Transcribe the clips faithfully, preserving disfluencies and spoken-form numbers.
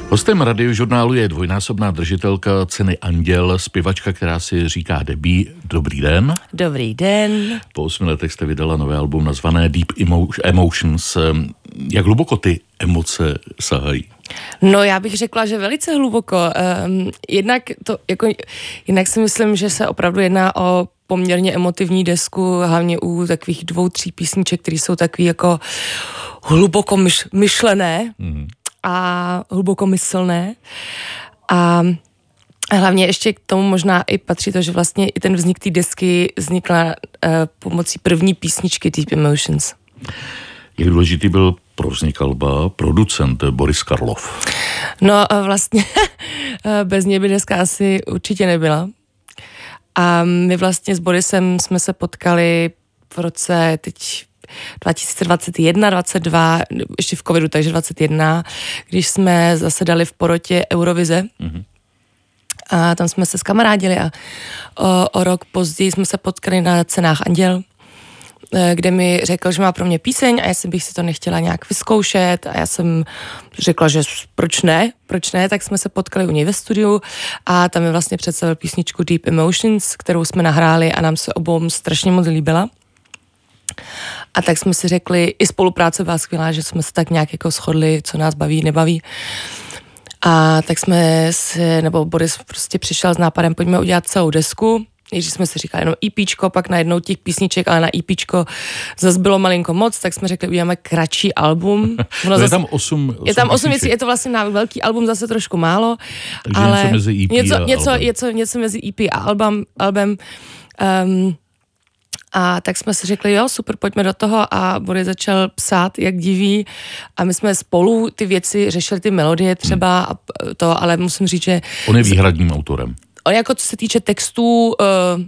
Hostem Radiožurnálu je dvojnásobná držitelka ceny Anděl, zpěvačka, která si říká Debbie. Dobrý den. Dobrý den. Po osmi letech jste vydala nové album nazvané Deep Emotions. Jak hluboko ty emoce sahají? No, já bych řekla, že velice hluboko. Um, jednak, to, jako, jednak si myslím, že se opravdu jedná o poměrně emotivní desku, hlavně u takových dvou, tří písniček, které jsou takový jako hluboko myš, myšlené mm. a hlubokomyslné. A hlavně ještě k tomu možná i patří to, že vlastně i ten vznik té desky vznikla uh, pomocí první písničky Deep Emotions. Jak důležitý byl pro vznik alba producent Boris Karloff? No vlastně bez něj by deska asi určitě nebyla. A my vlastně s Borisem jsme se potkali v roce teď dva tisíce dvacet jedna, dvacet dva, ještě v covidu, takže dvacet jedna, když jsme zasedali v porotě Eurovize. Mm-hmm. A tam jsme se skamarádili a o, o rok později jsme se potkali na cenách Anděl, kde mi řekl, že má pro mě píseň a jestli bych si to nechtěla nějak vyzkoušet a já jsem řekla, že proč ne, proč ne, tak jsme se potkali u něj ve studiu a tam mi vlastně představil písničku Deep Emotions, kterou jsme nahráli a nám se obou strašně moc líbila. A tak jsme si řekli, i spolupráce byla skvělá, že jsme se tak nějak jako shodli, co nás baví, nebaví. A tak jsme si, nebo Boris prostě přišel s nápadem, pojďme udělat celou desku. Když jsme si říkali jenom EPčko, pak najednou těch písniček, ale na EPčko zase bylo malinko moc, tak jsme řekli, uděláme kratší album. Ono je zase, tam osm, osm Je tam osm věcí, je to vlastně na velký album zase trošku málo. Takže ale něco mezi E P něco, a něco, album. něco, něco mezi E P a album. album um, a tak jsme si řekli, jo, super, pojďme do toho a Boris začal psát, jak diví a my jsme spolu ty věci řešili, ty melodie třeba hmm. a to, ale musím říct, že... On je výhradním autorem. On jako co se týče textů, uh,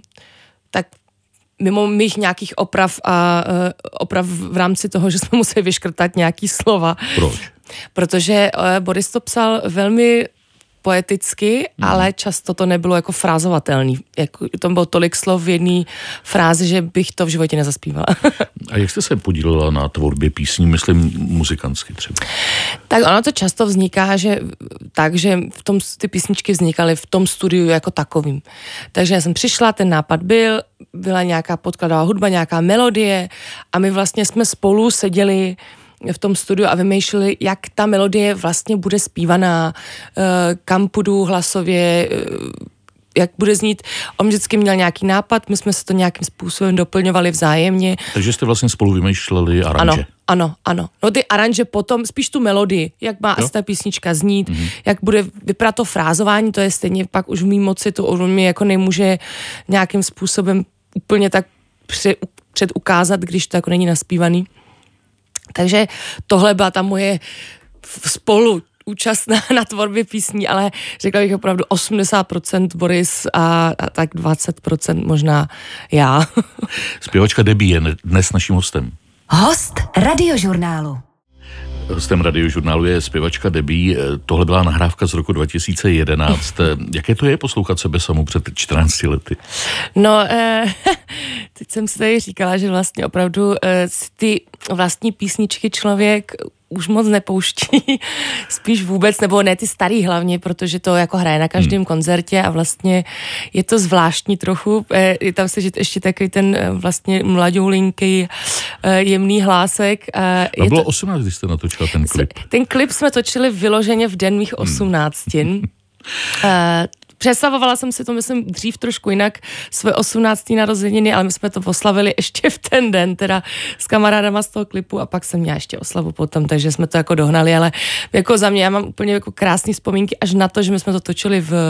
tak mimo mých nějakých oprav a uh, oprav v rámci toho, že jsme museli vyškrtat nějaký slova. Proč? Protože uh, Boris to psal velmi poeticky, hmm. ale často to nebylo jako frázovatelný. Jako, tam bylo tolik slov v jedné frázi, že bych to v životě nezaspívala. A jak jste se podílela na tvorbě písní, myslím muzikantsky třeba? Tak ono to často vzniká, že tak, že v tom, ty písničky vznikaly v tom studiu jako takovým. Takže já jsem přišla, ten nápad byl, byla nějaká podkladová hudba, nějaká melodie a my vlastně jsme spolu seděli v tom studiu a vymýšleli, jak ta melodie vlastně bude zpívaná, kam půjdu hlasově, jak bude znít. On vždycky měl nějaký nápad, my jsme se to nějakým způsobem doplňovali vzájemně. Takže jste vlastně spolu vymýšleli aranže. Ano, ano, ano. No ty aranže potom, spíš tu melodii, jak má asi ta písnička znít, mm-hmm. jak bude vypadat to frázování, to je stejně pak už v mý moci, to on mi jako nemůže nějakým způsobem úplně tak před, předukázat, když to jako není naspívaný. Takže tohle byla ta moje spolu účast na, na tvorbě písní, ale řekla bych opravdu osmdesát procent Boris a, a tak dvacet procent možná já. Zpěvačka Debbie je dnes naším hostem. Host Radiožurnálu. Hostem Radiožurnálu je zpěvačka Debbie. Tohle byla nahrávka z roku dva tisíce jedenáct. Jaké to je poslouchat sebe samu před čtrnácti lety? No, eh, teď jsem si tady říkala, že vlastně opravdu eh, ty vlastní písničky člověk už moc nepouští, spíš vůbec, nebo ne ty starý hlavně, protože to jako hraje na každém hmm. koncertě a vlastně je to zvláštní trochu, je tam slyšet ještě takový ten vlastně mladoulinký jemný hlásek. A je bylo to, osmnáct, když jste natočila ten klip. Ten klip jsme točili vyloženě v den mých osmnáctin. Hmm. Představovala jsem si to, myslím, dřív trošku jinak, své osmnácté narozeniny, ale my jsme to oslavili ještě v ten den, teda s kamarádama z toho klipu a pak jsem měla ještě oslavu potom, takže jsme to jako dohnali, ale jako za mě, já mám úplně jako krásné vzpomínky až na to, že my jsme to točili v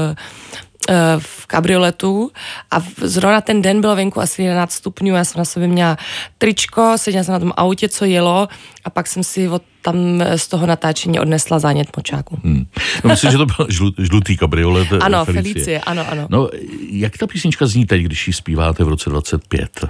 v kabrioletu a zrovna ten den bylo venku asi jedenáct stupňů, já jsem na sobě měla tričko, seděla jsem na tom autě, co jelo a pak jsem si od tam z toho natáčení odnesla zánět močáku. Hmm. No, myslím, že to byl žlu, žlutý kabriolet. Ano, Felicie. Felicie, ano, ano. No, jak ta písnička zní teď, když ji zpíváte v roce dvacet pět?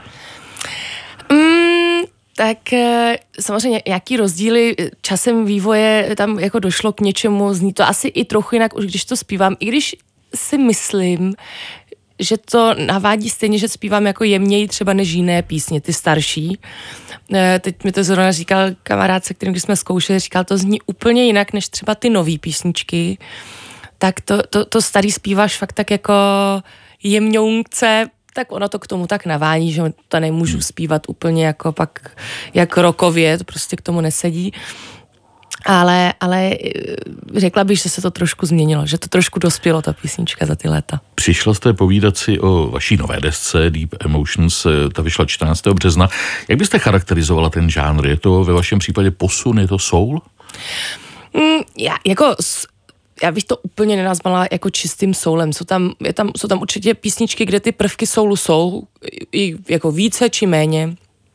Mm, tak samozřejmě nějaký rozdíly časem vývoje tam jako došlo k něčemu, zní to asi i trochu jinak, už když to zpívám, i když si myslím, že to navádí stejně, že zpívám jako jemněji třeba než jiné písně, ty starší. Teď mi to zrovna říkal kamarád, se kterým když jsme zkoušeli, říkal, to zní úplně jinak než třeba ty nový písničky. Tak to, to, to starý zpíváš fakt tak jako jemňounce, tak ono to k tomu tak navání, že to nemůžu zpívat úplně jako pak jak rokově, to prostě k tomu nesedí. Ale, ale řekla bych, že se to trošku změnilo, že to trošku dospělo, ta písnička za ty léta. Přišla jste povídat si o vaší nové desce Deep Emotions, ta vyšla čtrnáctého března. Jak byste charakterizovala ten žánr? Je to ve vašem případě posun, je to soul? Mm, já, jako, já bych to úplně nenazvala jako čistým soulem. Jsou tam, je tam, jsou tam určitě písničky, kde ty prvky soulu jsou, i jako více či méně.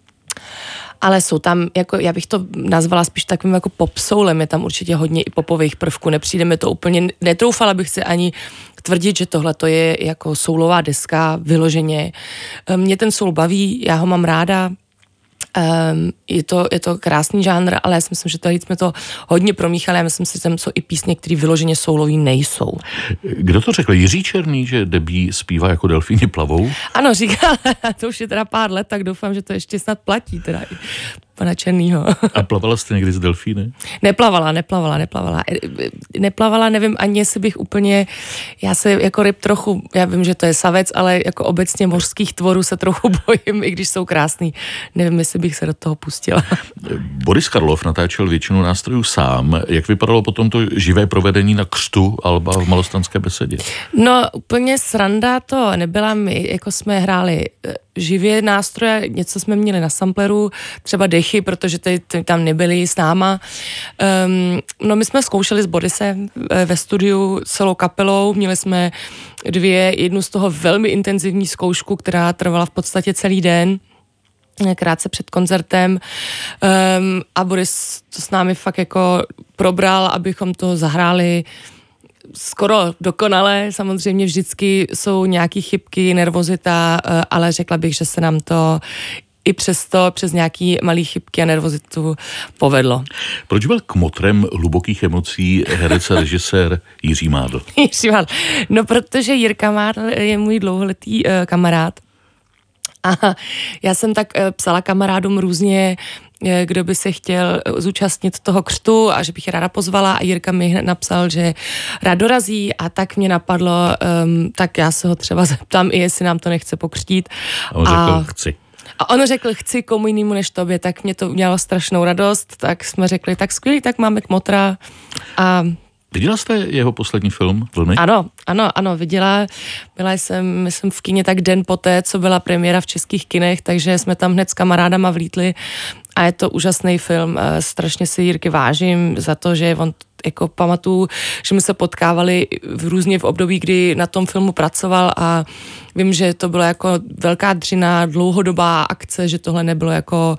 Ale jsou tam, jako já bych to nazvala spíš takovým jako pop soulem, je tam určitě hodně i popových prvků, nepřijde mi to úplně, netroufala bych si ani tvrdit, že tohle to je jako soulová deska vyloženě. Mě ten soul baví, já ho mám ráda, Um, je, to, je to krásný žánr, ale já si myslím, že tady jsme to hodně promíchali a myslím si, že tam jsou i písně, které vyloženě soulový nejsou. Kdo to řekl? Jiří Černý, že Debbie zpívá jako delfíny plavou? Ano, říkal, to už je teda pár let, tak doufám, že to ještě snad platí teda i pana Černýho. A plavala jste někdy s delfíny? Neplavala, neplavala, neplavala. Neplavala, nevím ani, jestli bych úplně, já se jako ryb trochu, já vím, že to je savec, ale jako obecně mořských tvorů se trochu bojím, i když jsou krásný. Nevím, jestli bych se do toho pustila. Boris Karloff natáčel většinu nástrojů sám. Jak vypadalo potom to živé provedení na křtu alba v Malostranské besedě? No, úplně sranda to nebyla. My jako jsme hráli živě nástroje, něco jsme měli na sampleru, třeba dechy, protože ty, ty tam nebyly s náma. Um, no my jsme zkoušeli s Borisem ve studiu celou kapelou, měli jsme dvě, jednu z toho velmi intenzivní zkoušku, která trvala v podstatě celý den, krátce před koncertem, um, a Boris to s námi fakt jako probral, abychom to zahráli skoro dokonale, samozřejmě vždycky jsou nějaký chybky, nervozita, ale řekla bych, že se nám to i přesto, přes nějaký malý chybky a nervozitu povedlo. Proč byl kmotrem hlubokých emocí herec a režisér Jiří Mádl? Jiří Mádl. No, protože Jirka Mádl je můj dlouholetý uh, kamarád. A já jsem tak uh, psala kamarádům různě, kdo by se chtěl zúčastnit toho křtu a že bych je ráda pozvala, a Jirka mi hned napsal, že rád dorazí, a tak mě napadlo, um, tak já se ho třeba zeptám, i jestli nám to nechce pokřtít. A on řekl, a, chci. A on řekl, chci komu jinému než tobě, tak mě to udělalo strašnou radost, tak jsme řekli, tak skvělý, tak máme kmotra. A viděla jste jeho poslední film Vlny? Ano, ano, ano, viděla. Byla jsem, myslím, v kině tak den poté, co byla premiéra v českých kinech, takže jsme tam hned s kamarádama vlítli a je to úžasný film. Strašně si Jirky vážím za to, že on jako pamatuju, že my se potkávali v různě v období, kdy na tom filmu pracoval, a vím, že to bylo jako velká dřina, dlouhodobá akce, že tohle nebylo jako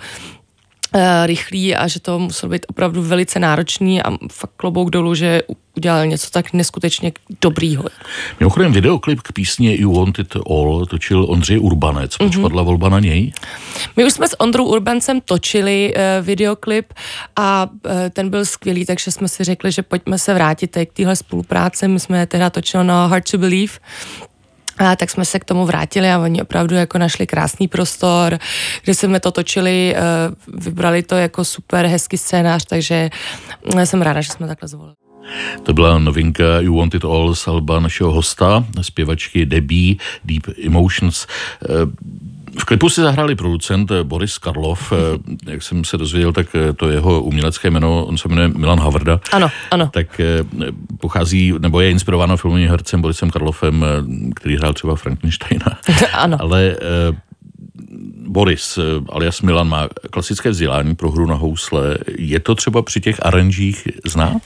rychlý a že to muselo být opravdu velice náročný, a fakt klobouk dolů, že udělal něco tak neskutečně dobrýho. Mimochodem videoklip k písni You Want It All točil Ondřej Urbanec. Proč mm-hmm. padla volba na něj? My už jsme s Ondrou Urbancem točili uh, videoklip a uh, ten byl skvělý, takže jsme si řekli, že pojďme se vrátit k téhle spolupráci. My jsme teda točili na Hard to Believe, a tak jsme se k tomu vrátili a oni opravdu jako našli krásný prostor, kde jsme to točili, vybrali to jako super hezký scénář, takže jsem ráda, že jsme takhle zvolili. To byla novinka You Want It All z alba našeho hosta, zpěvačky Debbie, Deep Emotions. V klipu si zahráli producent Boris Karloff, jak jsem se dozvěděl, tak to jeho umělecké jméno, on se jmenuje Milan Havrda. Ano, ano. Tak pochází, nebo je inspirováno filmovým hercem Borisem Karloffem, který hrál třeba Frankensteina. Ano. Ale Boris, alias Milan, má klasické vzdělání pro hru na housle. Je to třeba při těch aranžích znát?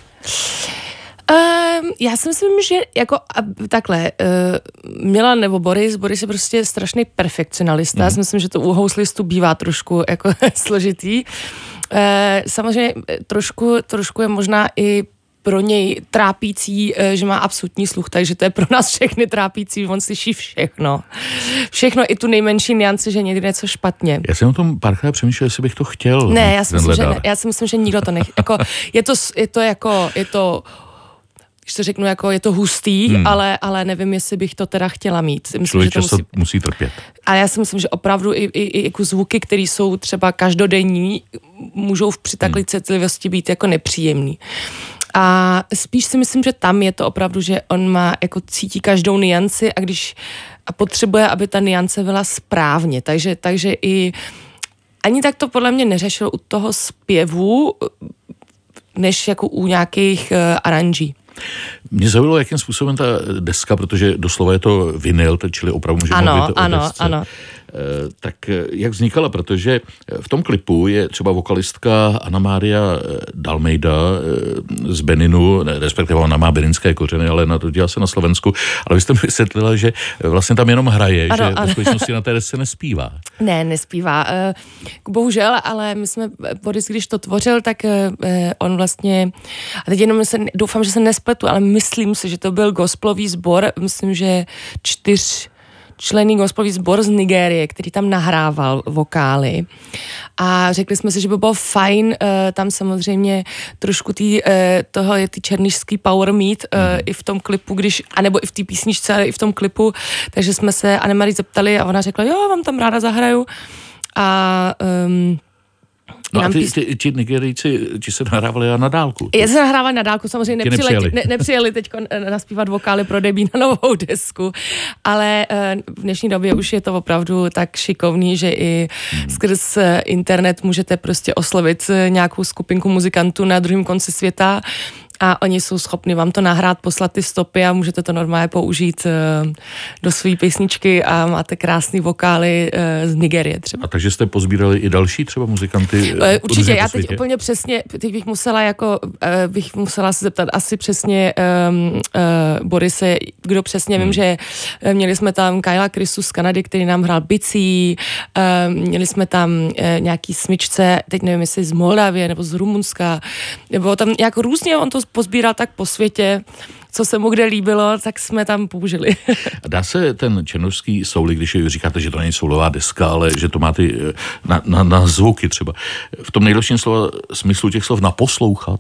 Um, já si myslím, že jako takhle, uh, Milan nebo Boris, Boris je prostě strašný perfekcionalista. Mm. Já si myslím, že to u houslistů bývá trošku jako složitý. Uh, samozřejmě trošku, trošku je možná i pro něj trápící, že má absolutní sluch, takže to je pro nás všechny trápící, on slyší všechno. Všechno, i tu nejmenší nianci, že někdy něco špatně. Já jsem o tom párkrát přemýšlel, jestli bych to chtěl. Ne, já si myslím, že, ne, já si myslím, že nikdo to nech... Jako, je, to, je to jako... Je to když to řeknu, jako je to hustý, hmm. ale, ale nevím, jestli bych to teda chtěla mít. Myslím, Člověk že to často musí... musí trpět. Ale já si myslím, že opravdu i, i, i jako zvuky, které jsou třeba každodenní, můžou při takové hmm. citlivosti být jako nepříjemný. A spíš si myslím, že tam je to opravdu, že on má, jako cítí každou nianci a když a potřebuje, aby ta niance byla správně. Takže, takže i ani tak to podle mě neřešil u toho zpěvu, než jako u nějakých uh, aranží. Mě zaujalo, jakým způsobem ta deska, protože doslova je to vinyl, čili opravdu můžeme ano, mluvit o ano, desce. Ano. Tak jak vznikala, protože v tom klipu je třeba vokalistka Anna Mária Dalmejda z Beninu, respektive ona má beninské kořeny, ale narodila se na Slovensku, ale vy jste mi vysvětlila, že vlastně tam jenom hraje, ano, že ano. v skutečnosti na té desce nespívá. Ne, nespívá. Bohužel, ale my jsme, Boris, když to tvořil, tak on vlastně, a teď jenom se, doufám, že se nespletu, ale myslím si, že to byl gospelový sbor, myslím, že čtyř členný gospelový sbor z Nigérie, který tam nahrával vokály. A řekli jsme si, že by bylo fajn uh, tam samozřejmě trošku tý, uh, toho je ty černišský power mít uh, mm. i v tom klipu, když, anebo i v té písničce, ale i v tom klipu. Takže jsme se Anne-Marie zeptali a ona řekla, jo, vám tam ráda zahraju. A um, No a ty, ty, ti Nigerijci, ti se nahrávali na dálku. Já se nahrávali na dálku, samozřejmě nepřijeli, ne, nepřijeli teď naspívat vokály pro debut na novou desku, ale v dnešní době už je to opravdu tak šikovný, že i hmm. skrz internet můžete prostě oslovit nějakou skupinku muzikantů na druhém konci světa a oni jsou schopni vám to nahrát, poslat ty stopy a můžete to normálně použít uh, do své písničky a máte krásný vokály uh, z Nigerie třeba. A takže jste pozbírali i další třeba muzikanty? Uh, určitě, já teď úplně přesně, teď bych musela jako, uh, bych musela se zeptat asi přesně um, uh, Borise, kdo přesně, hmm. vím, že uh, měli jsme tam Kyla Chrisu z Kanady, který nám hrál bicí, uh, měli jsme tam uh, nějaký smyčce, teď nevím, jestli z Moldavie nebo z Rumunska, nebo tam jako různě on to pozbíral tak po světě, co se mu kde líbilo, tak jsme tam použili. Dá se ten černošský soul, když říkáte, že to není soulová deska, ale že to má ty na, na, na zvuky třeba, v tom nejlepším slova, smyslu těch slov naposlouchat?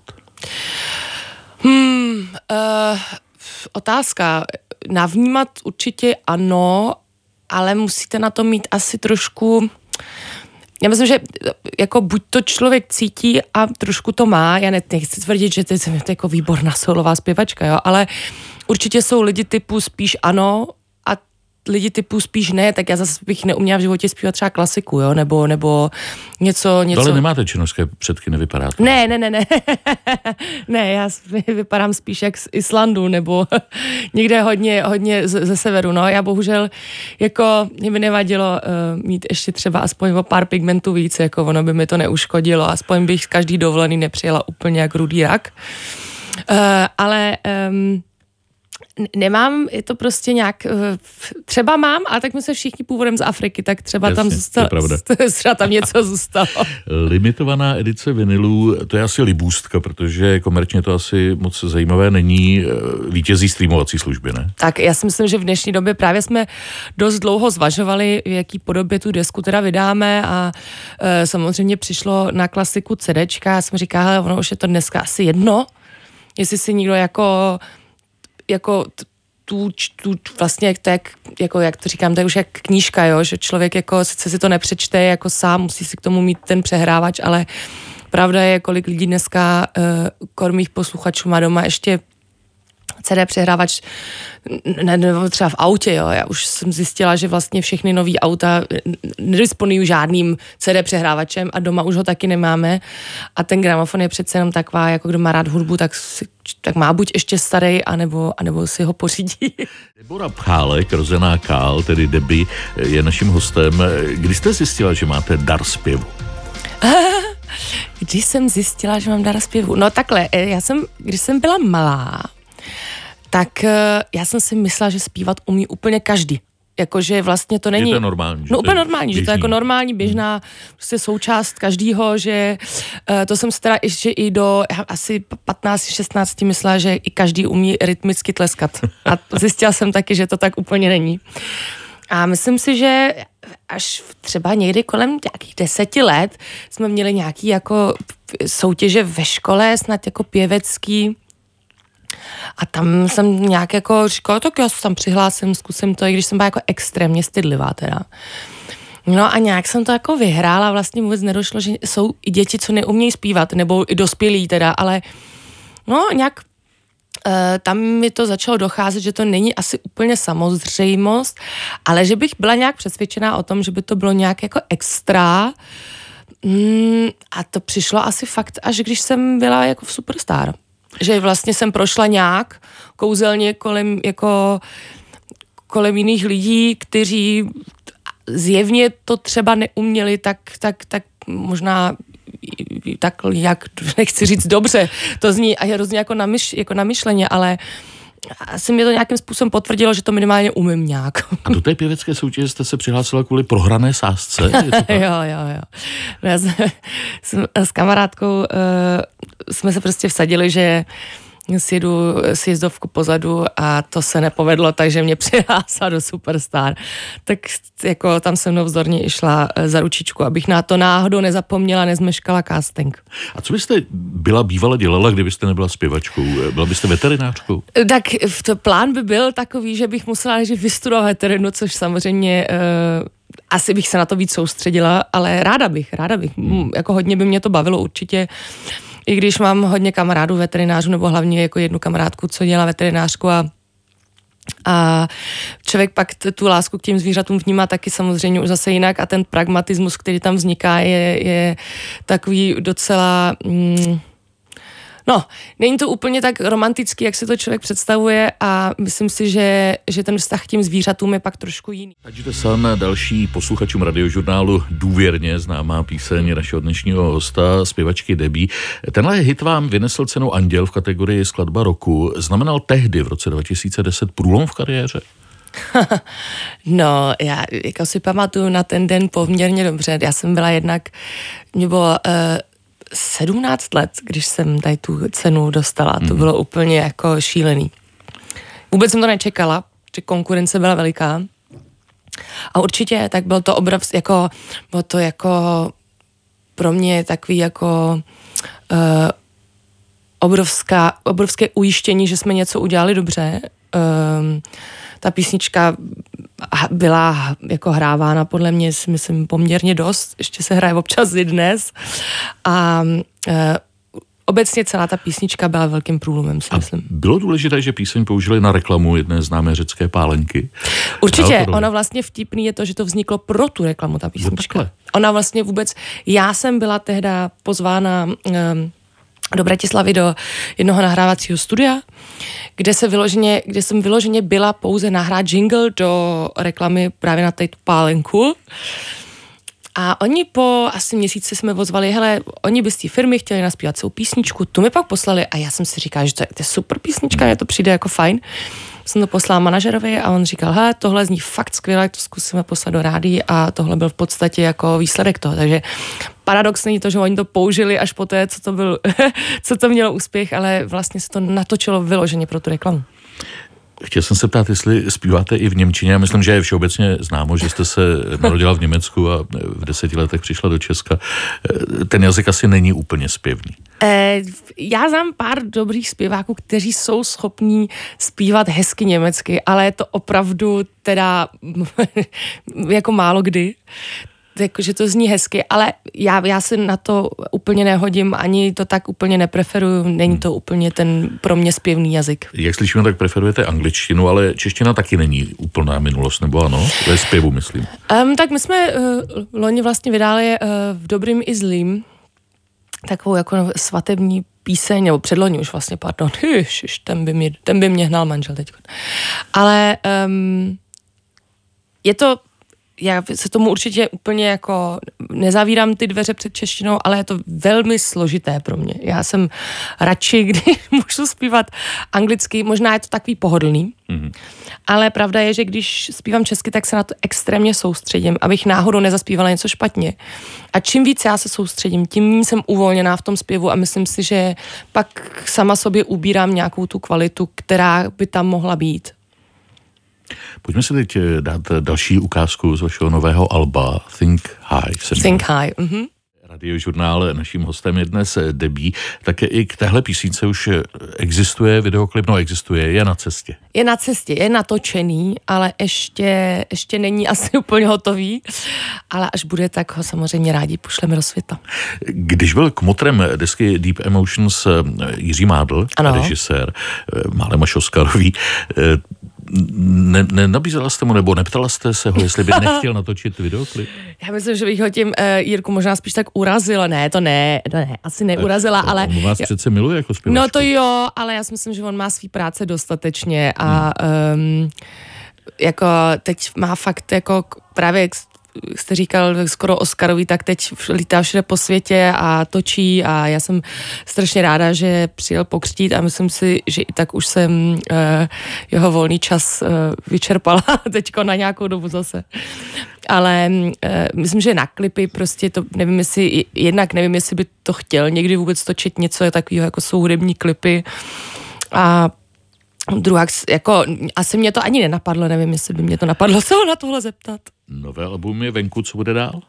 Hmm, uh, otázka. Navnímat určitě ano, ale musíte na to mít asi trošku... Já myslím, že jako buď to člověk cítí a trošku to má, já ne, nechci tvrdit, že to je jako výborná soulová zpěvačka, jo, ale určitě jsou lidi typu spíš ano a lidi typu spíš ne, tak já zase bych neuměla v životě zpívat třeba klasiku, jo, nebo, nebo něco, něco. Ale nemáte černošské předky, nevypadáte? Ne, ne, ne, ne. Ne, já vypadám spíš jak z Islandu, nebo někde hodně, hodně z, ze severu, no. Já bohužel, jako, mě by nevadilo uh, mít ještě třeba aspoň o pár pigmentů víc, jako ono by mi to neuškodilo, aspoň bych každý dovolený nepřijela úplně jak rudý rak. Uh, ale... Um, Nemám, je to prostě nějak, třeba mám, ale tak my jsme všichni původem z Afriky, tak třeba Jasně, tam zůstalo, třeba tam něco zůstalo. Limitovaná edice vinylů, to je asi libůstka, protože komerčně to asi moc zajímavé není, vítězí streamovací služby, ne? Tak já si myslím, že v dnešní době právě jsme dost dlouho zvažovali, v jaký podobě tu desku teda vydáme a e, samozřejmě přišlo na klasiku CDčka, já jsem říkala, hele, ono už je to dneska asi jedno, jestli si někdo jako jako tu, tu vlastně to jak, jako jak to říkám, to je už jak knížka, jo, že člověk jako sice si to nepřečte jako sám, musí si k tomu mít ten přehrávač, ale pravda je, kolik lidí dneska uh, kor mých posluchačů má doma ještě C D přehrávač, nebo třeba v autě, jo. Já už jsem zjistila, že vlastně všechny nový auta nedisponují žádným C D přehrávačem a doma už ho taky nemáme a ten gramofon je přece jenom taková, jako kdo má rád hudbu, tak, si, tak má buď ještě starý, anebo, anebo si ho pořídí. Debora Pchálek, rozená Kál, tedy Debbie, je naším hostem. Kdy jste zjistila, že máte dar zpěvu? Když jsem zjistila, že mám dar zpěvu? No takhle, já jsem, když jsem byla malá, tak já jsem si myslela, že zpívat umí úplně každý. Jakože vlastně to není... Je to normální. No úplně normální, běžný. Že to je jako normální, běžná prostě součást každýho, že uh, to jsem si teda ještě i do asi patnáct šestnáct myslela, že i každý umí rytmicky tleskat. A zjistila jsem taky, že to tak úplně není. A myslím si, že až třeba někdy kolem nějakých deseti let jsme měli nějaký jako soutěže ve škole, snad jako pěvecký. A tam jsem nějak jako říkala, tak já se tam přihlásím, zkusím to, i když jsem byla jako extrémně stydlivá teda. No a nějak jsem to jako vyhrála, vlastně vůbec nedošlo, že jsou i děti, co neumějí zpívat, nebo i dospělí teda, ale no nějak uh, tam mi to začalo docházet, že to není asi úplně samozřejmost, ale že bych byla nějak přesvědčená o tom, že by to bylo nějak jako extra. Mm, a to přišlo asi fakt, až když jsem byla jako v Superstar. Že vlastně jsem prošla nějak kouzelně kolem, jako, kolem jiných lidí, kteří zjevně to třeba neuměli tak, tak, tak možná tak, jak nechci říct dobře, to zní a hrozně jako, namyš, jako namyšleně, ale asi mi to nějakým způsobem potvrdilo, že to minimálně umím nějak. A do té pěvecké soutěže jste se přihlásila kvůli prohrané sázce? jo, jo, jo. Já jsem, jsem s kamarádkou uh, jsme se prostě vsadili, že sjedu sjezdovku pozadu a to se nepovedlo, takže mě přihlásila do Superstar. Tak jako tam se mnou vzdorně išla za ručičku, abych na to náhodou nezapomněla, nezmeškala casting. A co byste byla bývala dělala, kdybyste nebyla zpěvačkou? Byla byste veterinářkou? Tak to plán by byl takový, že bych musela než vystudovat veterinu, což samozřejmě uh, asi bych se na to víc soustředila, ale ráda bych, ráda bych. Hmm. Jako hodně by mě to bavilo určitě. I když mám hodně kamarádů veterinářů, nebo hlavně jako jednu kamarádku, co dělá veterinářku a, a člověk pak t- tu lásku k těm zvířatům vnímá taky samozřejmě už zase jinak a ten pragmatismus, který tam vzniká, je, je takový docela... Mm, no, není to úplně tak romantický, jak si to člověk představuje a myslím si, že, že ten vztah k těm zvířatům je pak trošku jiný. Taďte San, další posluchačům Radiožurnálu důvěrně známá píseň našeho dnešního hosta, zpěvačky Debbie. Tenhle hit vám vynesl cenu Anděl v kategorii skladba roku. Znamenal tehdy v roce dva tisíce deset průlom v kariéře? No, já jako si pamatuju na ten den poměrně dobře. Já jsem byla jednak, mě bylo... Uh, sedmnáct let, když jsem tady tu cenu dostala. To bylo úplně jako šílený. Vůbec jsem to nečekala, že konkurence byla veliká. A určitě tak bylo to obrovské, jako, bylo to jako pro mě takový jako uh, obrovská, obrovské ujištění, že jsme něco udělali dobře. Uh, ta písnička byla jako hrávána podle mě, si myslím, poměrně dost. Ještě se hraje občas i dnes. A e, obecně celá ta písnička byla velkým průlomem, si myslím. A bylo důležité, že píseň použili na reklamu jedné známé řecké pálenky? Určitě. Ona vlastně vtipný je to, že to vzniklo pro tu reklamu, ta písnička. Ona vlastně vůbec... Já jsem byla tehda pozvána... E, do Bratislavy do jednoho nahrávacího studia, kde, se vyloženě, kde jsem vyloženě byla pouze nahrát jingle do reklamy právě na této pálenku. A oni po asi měsíci jsme ozvali, hele, oni by z té firmy chtěli naspívat svou písničku, tu mi pak poslali a já jsem si říkala, že to je, to je super písnička, mě to přijde jako fajn. Jsem to poslala manažerovi a on říkal, hele, tohle zní fakt skvěle, to zkusíme poslat do rádií a tohle byl v podstatě jako výsledek toho, takže paradox není to, že oni to použili až po té, co to, byl, co to mělo úspěch, ale vlastně se to natočilo vyloženě pro tu reklamu. Chtěl jsem se ptát, jestli zpíváte i v němčině. Já myslím, že je všeobecně známo, že jste se narodila v Německu a v deseti letech přišla do Česka. Ten jazyk asi není úplně zpěvný. Eh, já znám pár dobrých zpěváků, kteří jsou schopní zpívat hezky německy, ale je to opravdu teda jako málo kdy. Jakože to zní hezky, ale já, já si na to úplně nehodím, ani to tak úplně nepreferuju, není to úplně ten pro mě zpěvný jazyk. Jak slyšíme, tak preferujete angličtinu, ale čeština taky není úplná minulost, nebo ano? Ve zpěvu, myslím. Um, tak my jsme uh, loni vlastně vydali uh, v Dobrým i zlým takovou jako svatební píseň, nebo předloni už vlastně, pardon, Hyš, ten, by mě, ten by mě hnal manžel teď. Ale um, je to já se tomu určitě úplně jako nezavírám ty dveře před češtinou, ale je to velmi složité pro mě. Já jsem radši, když můžu zpívat anglicky, možná je to takový pohodlný, mm-hmm. ale pravda je, že když zpívám česky, tak se na to extrémně soustředím, abych náhodou nezaspívala něco špatně. A čím víc já se soustředím, tím méně jsem uvolněná v tom zpěvu a myslím si, že pak sama sobě ubírám nějakou tu kvalitu, která by tam mohla být. Pojďme si teď dát další ukázku z vašeho nového alba Think High. Think High, mhm. Radiožurnál, naším hostem je dnes Debí. Tak i k téhle písničce už existuje videoklip, no existuje, je na cestě. Je na cestě, je natočený, ale ještě, ještě není asi úplně hotový, ale až bude, tak ho samozřejmě rádi pošleme do světa. Když byl kmotrem desky Deep Emotions Jiří Mádl, ano. režisér, málem až Oscarový, Ne, nenabízela jste mu, nebo neptala jste se ho, jestli by nechtěl natočit videoklip? Já myslím, že bych ho tím, uh, Jirku, možná spíš tak urazila. Ne, to ne, to ne, asi neurazila, a, ale... On vás jo, přece miluje jako zpěvačku. No to jo, ale já si myslím, že on má svý práce dostatečně a hmm. um, jako teď má fakt jako právě jak jste říkal, skoro Oscarový, tak teď lítá všude po světě a točí a já jsem strašně ráda, že přijel pokřtít a myslím si, že i tak už jsem uh, jeho volný čas uh, vyčerpala teďko na nějakou dobu zase. Ale uh, myslím, že na klipy prostě to nevím, jestli, jednak nevím, jestli by to chtěl někdy vůbec točit něco takového, jako jsou hudební klipy a druhá, jako asi mě to ani nenapadlo, nevím, jestli by mě to napadlo se ho na tohle zeptat. Nové album je venku, co bude dál?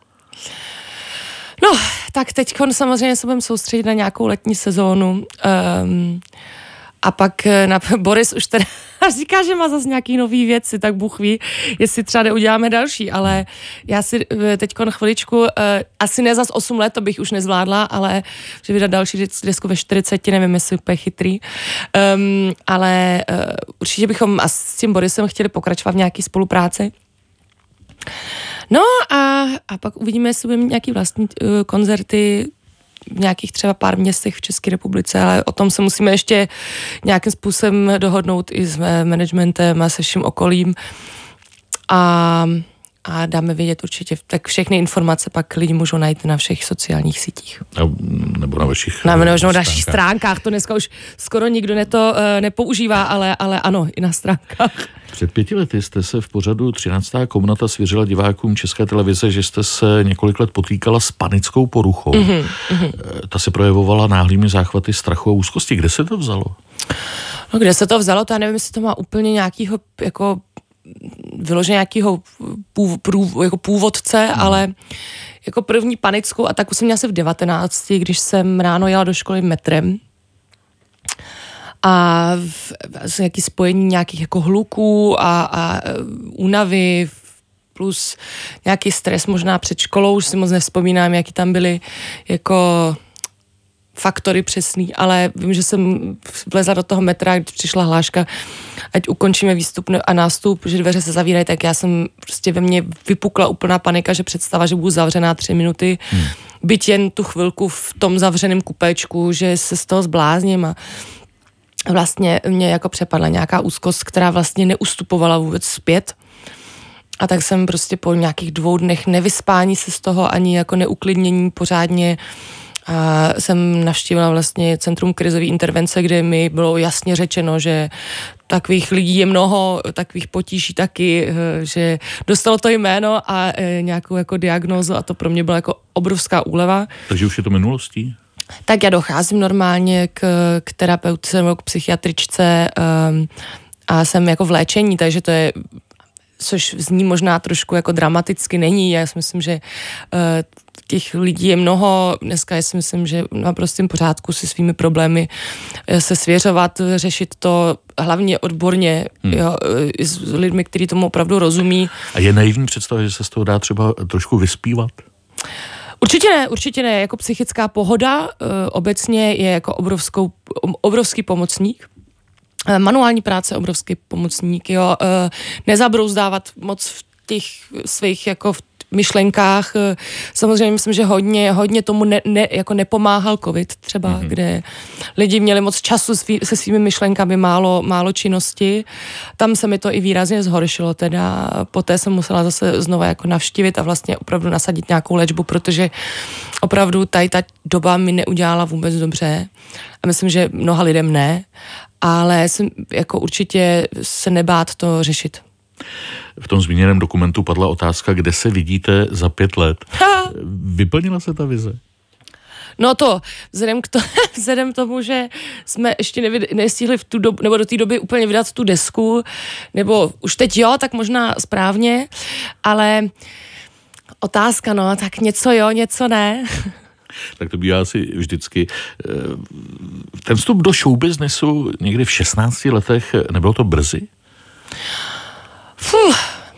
No, tak teď samozřejmě se budeme soustředit na nějakou letní sezónu. Um, a pak na, Boris už teda říká, že má zase nějaký nový věci, tak Bůh ví, jestli třeba neuděláme další, ale já si teď chviličku, uh, asi ne zas osm let, to bych už nezvládla, ale že vydat další desku ve čtyřiceti, nevím, jestli úplně chytrý, um, ale uh, určitě bychom a s tím Borisem chtěli pokračovat v nějaký spolupráci. No a, a pak uvidíme, jestli budeme mít nějaký vlastní uh, koncerty v nějakých třeba pár městech v České republice, ale o tom se musíme ještě nějakým způsobem dohodnout i s managementem a se vším okolím a, a dáme vědět určitě. Tak všechny informace pak lidi můžou najít na všech sociálních sítích. A, nebo na vašich na, na, na našich stránkách. To dneska už skoro nikdo ne to, uh, nepoužívá, ale, ale ano, i na stránkách. Před pěti lety jste se v pořadu třináctá komnata svěřila divákům České televize, že jste se několik let potýkala s panickou poruchou. Mm-hmm. Ta se projevovala náhlými záchvaty strachu a úzkosti. Kde se to vzalo? No, kde se to vzalo, to já nevím, jestli to má úplně nějakýho, jako vyloženě nějakýho pův, prův, jako původce, mm. ale jako první panickou ataku jsem měla asi v devatenácti, když jsem ráno jela do školy metrem. A v, nějaký spojení nějakých jako hluků a, a únavy plus nějaký stres možná před školou, už si moc nevzpomínám, jaký tam byly jako faktory přesný, ale vím, že jsem vlezla do toho metra, když přišla hláška, ať ukončíme výstup a nástup, že dveře se zavírají, tak já jsem prostě ve mně vypukla úplná panika, že představa, že budu zavřená tři minuty, hmm. byť jen tu chvilku v tom zavřeném kupečku, že se z toho zblázním a vlastně mě jako přepadla nějaká úzkost, která vlastně neustupovala vůbec zpět. A tak jsem prostě po nějakých dvou dnech nevyspání se z toho, ani jako neuklidnění pořádně a jsem navštívila vlastně Centrum krizové intervence, kde mi bylo jasně řečeno, že takových lidí je mnoho, takových potíží taky, že dostalo to jméno a nějakou jako diagnózu a to pro mě byla jako obrovská úleva. Takže už je to minulostí? Tak já docházím normálně k, k terapeutce nebo k psychiatričce um, a jsem jako v léčení, takže to je, což zní možná trošku jako dramaticky, není. Já si myslím, že uh, těch lidí je mnoho. Dneska já si myslím, že na prostém pořádku si svými problémy se svěřovat, řešit to hlavně odborně, hmm. jo, s lidmi, kteří tomu opravdu rozumí. A je naivní představa, že se z toho dá třeba trošku vyspívat? Určitě ne, určitě ne. Jako psychická pohoda e, obecně je jako obrovskou, obrovský pomocník. E, manuální práce obrovský pomocník, jo. E, nezabrouzdávat moc v těch svých jako v myšlenkách. E, samozřejmě myslím, že hodně, hodně tomu ne, ne, jako nepomáhal covid třeba, mm-hmm. kde lidi měli moc času svý, se svými myšlenkami, málo, málo činnosti. Tam se mi to i výrazně zhoršilo teda. Poté jsem musela zase znova jako navštívit a vlastně opravdu nasadit nějakou léčbu, protože opravdu tady ta doba mi neudělala vůbec dobře. A myslím, že mnoha lidem ne, ale jsem jako určitě se nebát to řešit. V tom zmíněném dokumentu padla otázka, kde se vidíte za pět let. Ha! Vyplnila se ta vize? No to, vzhledem k, to, vzhledem k tomu, že jsme ještě nevy, nestihli v tu dobu, nebo do té doby úplně vydat tu desku, nebo už teď jo, tak možná správně, ale otázka, no, tak něco jo, něco ne. Tak to bývá asi vždycky. Ten vstup do showbiznesu někdy v šestnácti letech, nebylo to brzy? Fuh,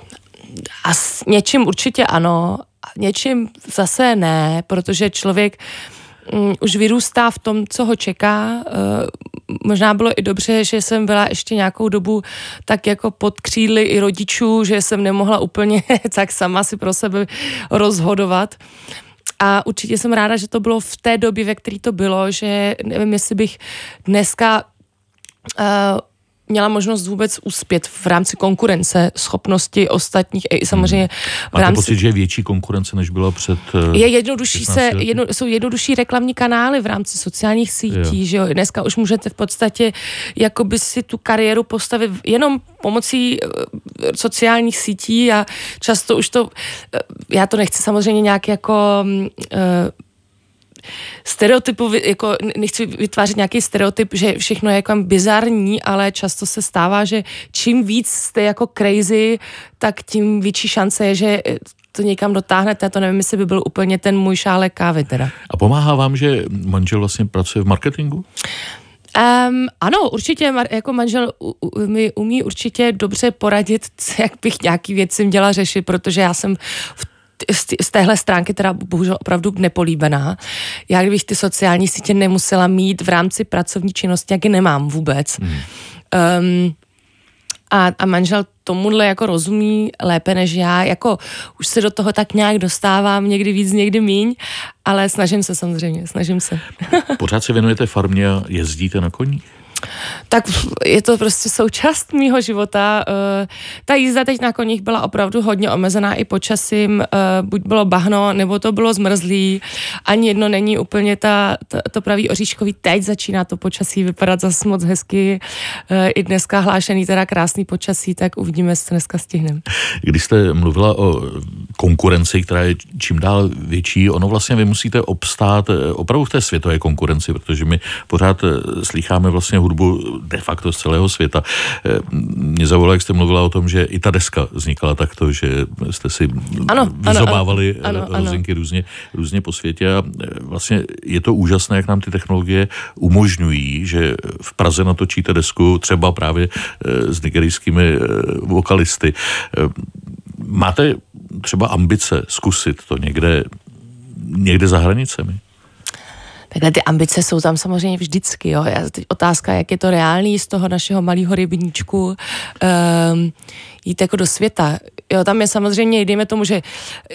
a s něčím určitě ano, něčím zase ne, protože člověk um, už vyrůstá v tom, co ho čeká. Uh, možná bylo i dobře, že jsem byla ještě nějakou dobu tak jako pod křídly i rodičů, že jsem nemohla úplně tak sama si pro sebe rozhodovat. A určitě jsem ráda, že to bylo v té době, ve které to bylo, že nevím, jestli bych dneska uh, měla možnost vůbec uspět v rámci konkurence, schopnosti ostatních i samozřejmě v rámci... Máte pocit, že je větší konkurence, než byla před... Je jednodušší se, jedno, jsou jednodušší reklamní kanály v rámci sociálních sítí, jo. Že jo, dneska už můžete v podstatě jakoby si tu kariéru postavit jenom pomocí sociálních sítí a často už to, já to nechci samozřejmě nějak jako... Uh, stereotypu, jako nechci vytvářet nějaký stereotyp, že všechno je jako bizarní, ale často se stává, že čím víc jste jako crazy, tak tím větší šance je, že to někam dotáhnete. To nevím, jestli by byl úplně ten můj šálek kávy teda. A pomáhá vám, že manžel vlastně pracuje v marketingu? Um, ano, určitě jako manžel mi umí určitě dobře poradit, jak bych nějaký věci měla řešit, protože já jsem v z téhle stránky teda bohužel opravdu nepolíbená. Já kdybych ty sociální sítě nemusela mít v rámci pracovní činnosti, jak je nemám vůbec. Hmm. Um, a, a manžel tomuhle jako rozumí lépe než já. Jako už se do toho tak nějak dostávám, někdy víc, někdy míň, ale snažím se samozřejmě, snažím se. Pořád se věnujete farmě a jezdíte na koních? Tak je to prostě součást mýho života. Ta jízda teď na koních byla opravdu hodně omezená i počasím, buď bylo bahno, nebo to bylo zmrzlý. Ani jedno není úplně ta, ta, to pravý oříškový. Teď začíná to počasí vypadat zase moc hezky. I dneska hlášený teda krásný počasí, tak uvidíme, jestli to dneska stihneme. Když jste mluvila o konkurenci, která je čím dál větší, ono vlastně vy musíte obstát opravdu v té světové konkurenci, protože my pořád slýcháme vlastně hudbu de facto z celého světa. Mě zavolalo, jak jste mluvila o tom, že i ta deska vznikala takto, že jste si ano, vyzobávali ano, ano, rozinky ano. Různě, různě po světě a vlastně je to úžasné, jak nám ty technologie umožňují, že v Praze natočíte desku třeba právě s nigerijskými vokalisty. Máte třeba ambice zkusit to někde, někde za hranicemi? Takhle ty ambice jsou tam samozřejmě vždycky, jo. Já, teď otázka, jak je to reálný z toho našeho malého rybníčku um, jít jako do světa. Jo, tam je samozřejmě, dejme tomu, že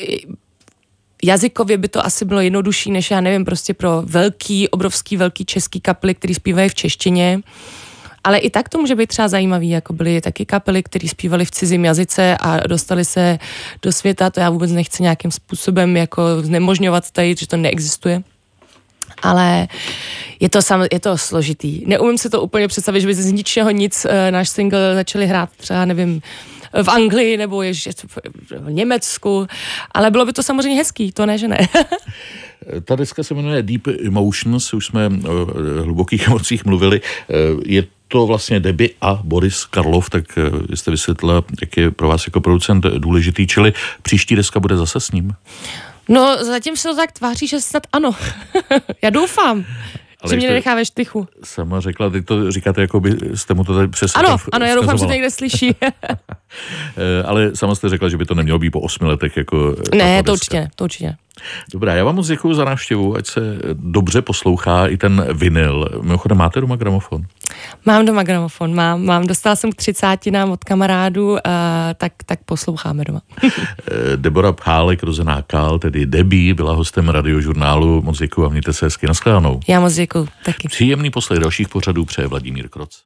jazykově by to asi bylo jednodušší, než já nevím, prostě pro velký, obrovský, velký český kapely, který zpívají v češtině. Ale i tak to může být třeba zajímavý, jako byly taky kapely, které zpívaly v cizím jazyce a dostali se do světa, to já vůbec nechci nějakým způsobem jako znemožňovat tady, že to neexistuje. Ale je to, sam, je to složitý. Neumím si to úplně představit, že by z ničeho nic e, náš single začali hrát třeba, nevím, v Anglii nebo ještě v Německu, ale bylo by to samozřejmě hezký, to ne, že ne. Ta deska se jmenuje Deep Emotions, už jsme o hlubokých emocích mluvili. Je to vlastně Debbie a Boris Karloff, tak jste vysvětlila, jak je pro vás jako producent důležitý, čili příští deska bude zase s ním? No, zatím se to tak tváří, že snad ano. Já doufám, ale že mě nenechá ve štychu. Sama řekla, teď to říkáte, jako by jste mu to tady přesně Ano, ano, já doufám, že to někde slyší. Ale sama jste řekla, že by to nemělo být po osmi letech. Jako ne, to určitě ne, to určitě ne. Dobrá, já vám moc děkuju za návštěvu, ať se dobře poslouchá i ten vinyl. Mimochodem, máte doma gramofon? Mám doma gramofon, mám, mám. Dostala jsem k třicátinám od kamarádů, a tak, tak posloucháme doma. Debora Pchálek, rozená Kál, tedy Debbie, byla hostem Radiožurnálu. Moc děkuju a mějte se hezky. Nashledanou. Já moc děkuju, taky. Příjemný poslech dalších pořadů přeje Vladimír Kroc.